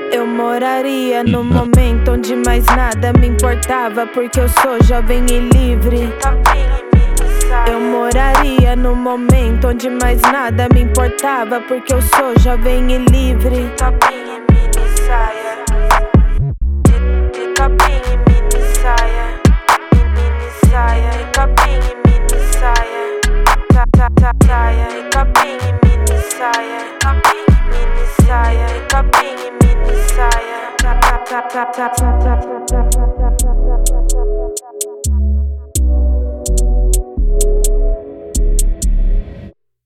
Eu moraria no momento onde mais nada me importava, porque eu sou jovem e livre. Eu moraria no momento onde mais nada me importava, porque eu sou jovem e livre. Topinho e mini saia, de topinho e mini saia, mini saia, de topinho e mini saia, saia, de topinho e mini saia, mini saia, de topinho e mini saia.